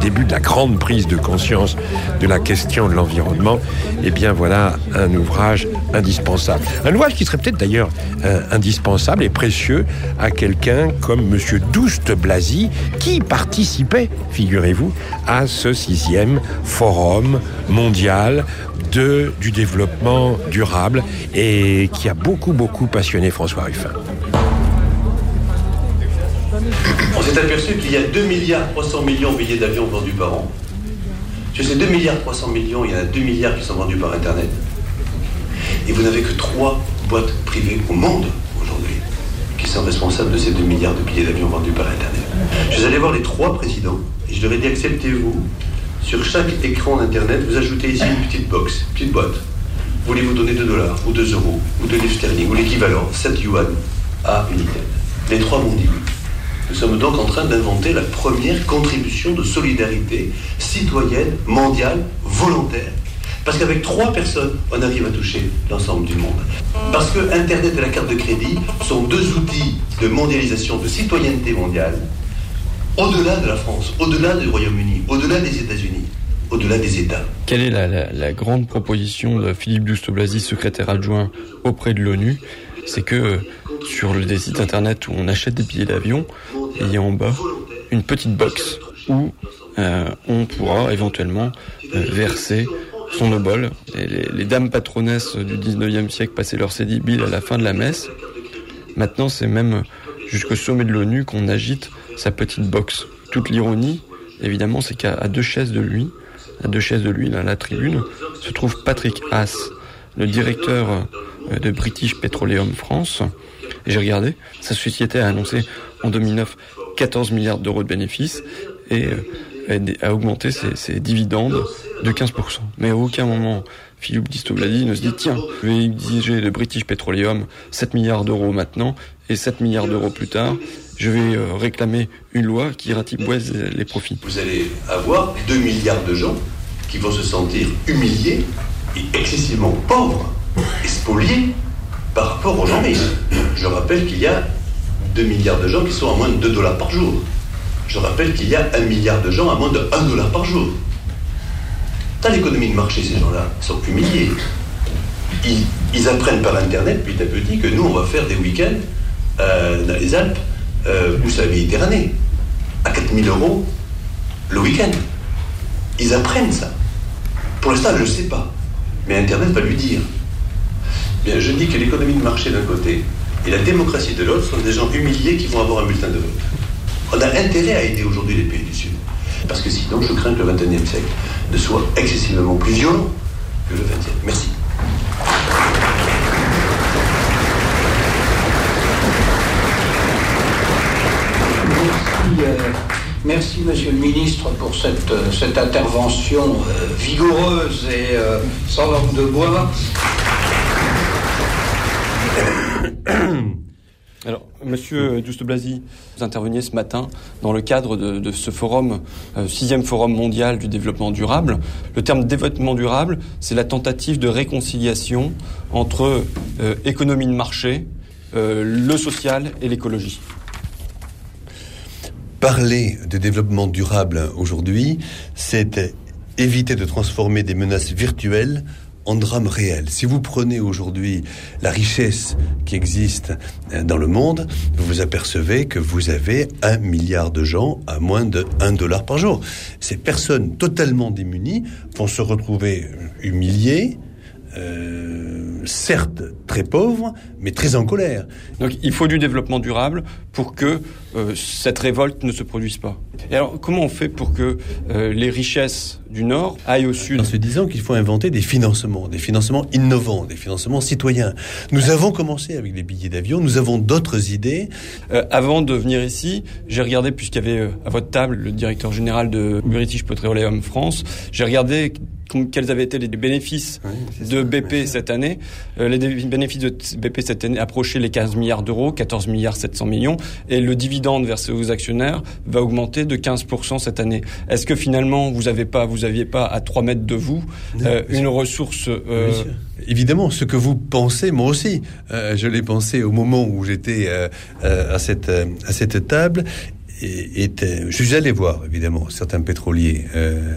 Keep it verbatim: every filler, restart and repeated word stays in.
début de la grande prise de conscience de la question de l'environnement, eh bien voilà un ouvrage indispensable. Un ouvrage qui serait peut-être d'ailleurs euh, indispensable et précieux à quelqu'un comme Monsieur Douste Blazy, qui participait, figurez-vous, à ce sixième forum mondial de, du développement durable et qui a beaucoup, beaucoup passionné François Ruffin. On s'est aperçu qu'il y a deux milliards trois cents millions de billets d'avion vendus par an. Sur ces deux milliards trois cents millions, il y en a deux milliards qui sont vendus par Internet. Et vous n'avez que trois boîtes privées au monde aujourd'hui qui sont responsables de ces deux milliards de billets d'avion vendus par Internet. Je suis allé voir les trois présidents et je leur ai dit, acceptez-vous, sur chaque écran d'Internet, vous ajoutez ici une petite box, une petite boîte. Voulez-vous donner deux dollars, ou deux euros, ou deux livres sterling, ou l'équivalent, sept yuan à Unitel. Les trois m'ont dit oui. Nous sommes donc en train d'inventer la première contribution de solidarité citoyenne, mondiale, volontaire. Parce qu'avec trois personnes, on arrive à toucher l'ensemble du monde. Parce que Internet et la carte de crédit sont deux outils de mondialisation, de citoyenneté mondiale, au-delà de la France, au-delà du Royaume-Uni, au-delà des États-Unis, au-delà des États. Quelle est la, la, la grande proposition de Philippe Douste Blazy, secrétaire adjoint auprès de l'ONU ? C'est que sur des sites internet où on achète des billets d'avion, il y a en bas une petite box où euh, on pourra éventuellement euh, verser son obol. Et les, les dames patronesses du dix-neuvième siècle passaient leur sédibile à la fin de la messe. Maintenant, c'est même jusqu'au sommet de l'ONU qu'on agite sa petite box. Toute l'ironie, évidemment, c'est qu'à deux chaises de lui, à deux chaises de lui, dans la tribune, se trouve Patrick Haas, le directeur de British Petroleum France. Et j'ai regardé, sa société a annoncé en deux mille neuf quatorze milliards d'euros de bénéfices et a augmenté ses, ses dividendes de quinze pour cent. Mais à aucun moment, Philippe Douste Blazy ne se dit « Tiens, je vais exiger de British Petroleum sept milliards d'euros maintenant et sept milliards d'euros plus tard. Je vais euh, réclamer une loi qui ratiboise les profits. » Vous allez avoir deux milliards de gens qui vont se sentir humiliés et excessivement pauvres et spoliés par rapport aux gens riches. Je rappelle qu'il y a deux milliards de gens qui sont à moins de deux dollars par jour. Je rappelle qu'il y a un milliard de gens à moins de un dollar par jour. Dans l'économie de marché, ces gens-là sont humiliés. Ils, ils apprennent par Internet, petit à petit, que nous, on va faire des week-ends euh, dans les Alpes euh, ou sur la Méditerranée, à quatre mille euros le week-end. Ils apprennent ça. Pour l'instant, je ne sais pas. Mais Internet va lui dire. Bien, je dis que l'économie de marché d'un côté et la démocratie de l'autre sont des gens humiliés qui vont avoir un bulletin de vote. On a intérêt à aider aujourd'hui les pays du Sud. Parce que sinon, je crains que le vingt et unième siècle ne soit excessivement plus violent que le vingtième. Merci. Merci, euh, merci Monsieur le Ministre, pour cette, euh, cette intervention euh, vigoureuse et euh, sans langue de bois. Alors, Monsieur Douste Blazy, vous interveniez ce matin dans le cadre de, de ce forum, euh, sixième forum mondial du développement durable. Le terme développement durable, c'est la tentative de réconciliation entre euh, économie de marché, euh, le social et l'écologie. Parler de développement durable aujourd'hui, c'est éviter de transformer des menaces virtuelles en drame réel. Si vous prenez aujourd'hui la richesse qui existe dans le monde, vous vous apercevez que vous avez un milliard de gens à moins de un dollar par jour. Ces personnes totalement démunies vont se retrouver humiliées, euh, certes très pauvres, mais très en colère. Donc il faut du développement durable pour que euh, cette révolte ne se produise pas. Et alors comment on fait pour que euh, les richesses du Nord aillent au Sud ? En se disant qu'il faut inventer des financements, des financements innovants, des financements citoyens. Nous avons commencé avec les billets d'avion, nous avons d'autres idées. Euh, avant de venir ici, j'ai regardé, puisqu'il y avait euh, à votre table le directeur général de British Petroleum France, j'ai regardé quels avaient été les bénéfices oui, de B P cette année. Euh, les bénéfices de B P cette année approchaient les quinze milliards d'euros, quatorze milliards sept cents millions, et le dividende versé aux actionnaires va augmenter de quinze pour cent cette année. Est-ce que finalement vous avez pas, vous aviez pas à trois mètres de vous euh, non, une ressource euh... Évidemment, ce que vous pensez, moi aussi, euh, je l'ai pensé au moment où j'étais euh, euh, à cette euh, à cette table. est, est, je suis allé voir évidemment certains pétroliers. Euh,